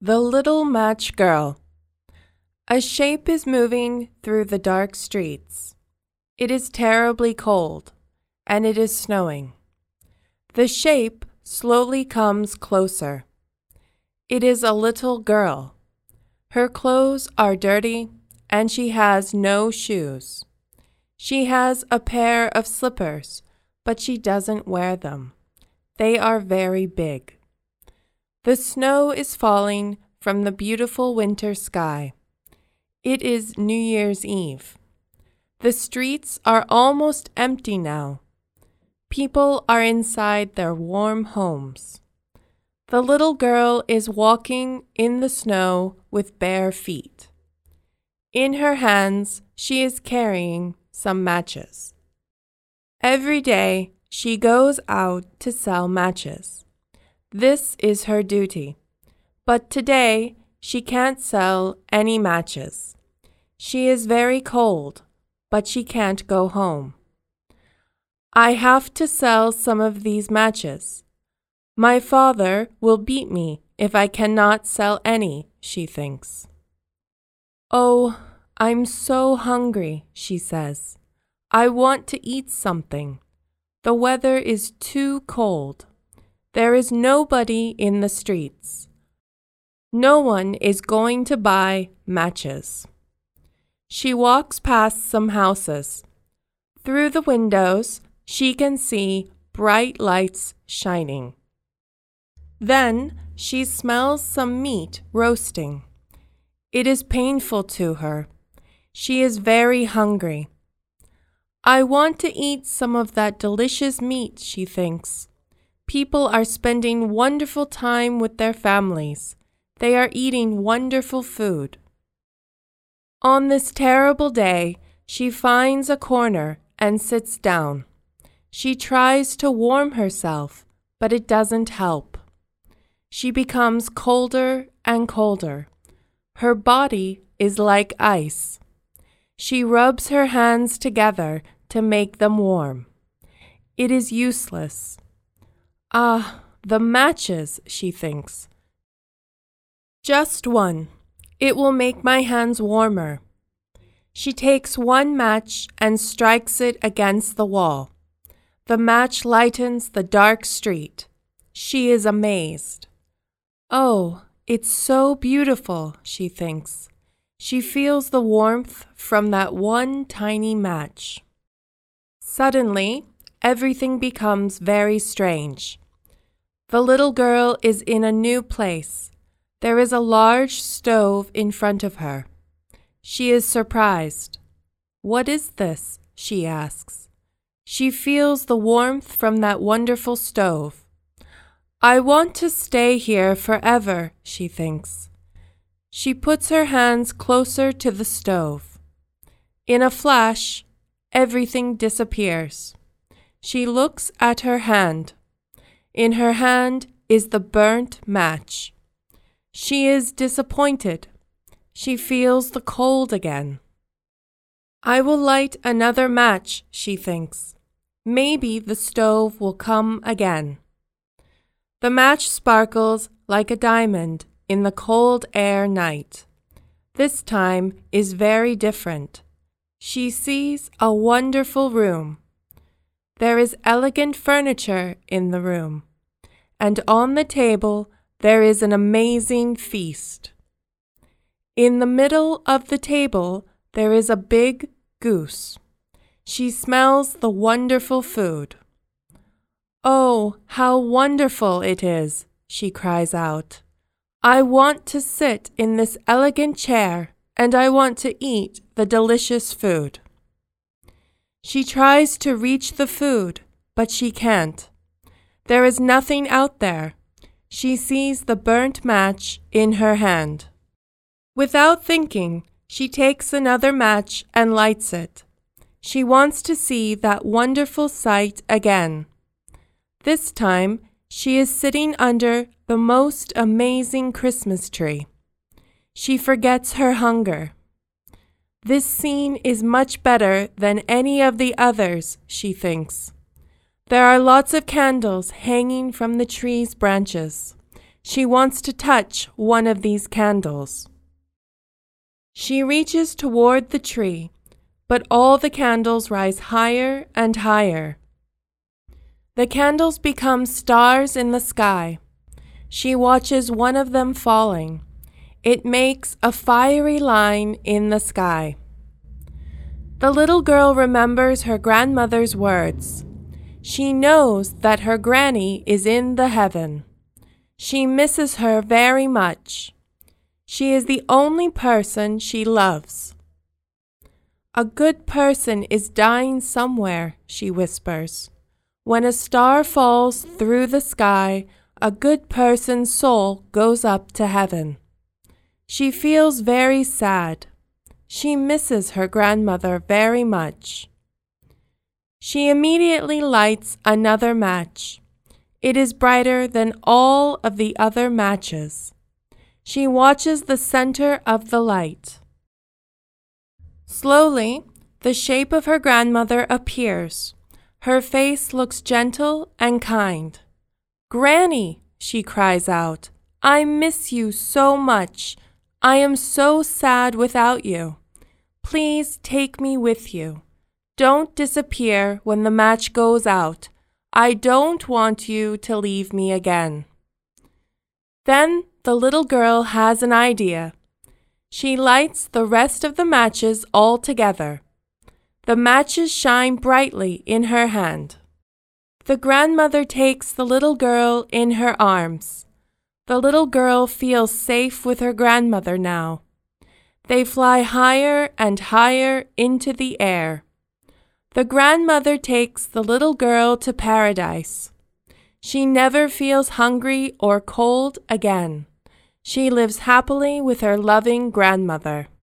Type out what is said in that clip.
The Little Match Girl. A shape is moving through the dark streets. It is terribly cold, and it is snowing. The shape slowly comes closer. It is a little girl. Her clothes are dirty, and she has no shoes. She has a pair of slippers, but she doesn't wear them. They are very big. The snow is falling from the beautiful winter sky. It is New Year's Eve. The streets are almost empty now. People are inside their warm homes. The little girl is walking in the snow with bare feet. In her hands, she is carrying some matches. Every day, she goes out to sell matches. This is her duty. But today, she can't sell any matches. She is very cold, but she can't go home. I have to sell some of these matches. My father will beat me if I cannot sell any, she thinks. Oh, I'm so hungry, she says. I want to eat something. The weather is too cold. There is nobody in the streets. No one is going to buy matches. She walks past some houses. Through the windows, she can see bright lights shining. Then she smells some meat roasting. It is painful to her. She is very hungry. I want to eat some of that delicious meat, she thinks. People are spending wonderful time with their families. They are eating wonderful food. On this terrible day, she finds a corner and sits down. She tries to warm herself, but it doesn't help. She becomes colder and colder. Her body is like ice. She rubs her hands together to make them warm. It is useless. Ah, the matches, she thinks. Just one. It will make my hands warmer. She takes one match and strikes it against the wall. The match lightens the dark street. She is amazed. Oh, it's so beautiful, she thinks. She feels the warmth from that one tiny match. Suddenly, everything becomes very strange. The little girl is in a new place. There is a large stove in front of her. She is surprised. What is this? She asks. She feels the warmth from that wonderful stove. I want to stay here forever, she thinks. She puts her hands closer to the stove. In a flash, everything disappears. She looks at her hand. In her hand is the burnt match. She is disappointed. She feels the cold again. I will light another match, she thinks. Maybe the stove will come again. The match sparkles like a diamond in the cold air night. This time is very different. She sees a wonderful room. There is elegant furniture in the room, and on the table there is an amazing feast. In the middle of the table there is a big goose. She smells the wonderful food. Oh, how wonderful it is, she cries out. I want to sit in this elegant chair, and I want to eat the delicious food. She tries to reach the food, but she can't. There is nothing out there. She sees the burnt match in her hand. Without thinking, she takes another match and lights it. She wants to see that wonderful sight again. This time, she is sitting under the most amazing Christmas tree. She forgets her hunger. This scene is much better than any of the others, she thinks. There are lots of candles hanging from the tree's branches. She wants to touch one of these candles. She reaches toward the tree, but all the candles rise higher and higher. The candles become stars in the sky. She watches one of them falling. It makes a fiery line in the sky. The little girl remembers her grandmother's words. She knows that her granny is in the heaven. She misses her very much. She is the only person she loves. A good person is dying somewhere, she whispers. When a star falls through the sky, a good person's soul goes up to heaven. She feels very sad. She misses her grandmother very much. She immediately lights another match. It is brighter than all of the other matches. She watches the center of the light. Slowly, the shape of her grandmother appears. Her face looks gentle and kind. "Granny," she cries out, "I miss you so much. I am so sad without you. Please take me with you. Don't disappear when the match goes out. I don't want you to leave me again." Then the little girl has an idea. She lights the rest of the matches all together. The matches shine brightly in her hand. The grandmother takes the little girl in her arms. The little girl feels safe with her grandmother now. They fly higher and higher into the air. The grandmother takes the little girl to paradise. She never feels hungry or cold again. She lives happily with her loving grandmother.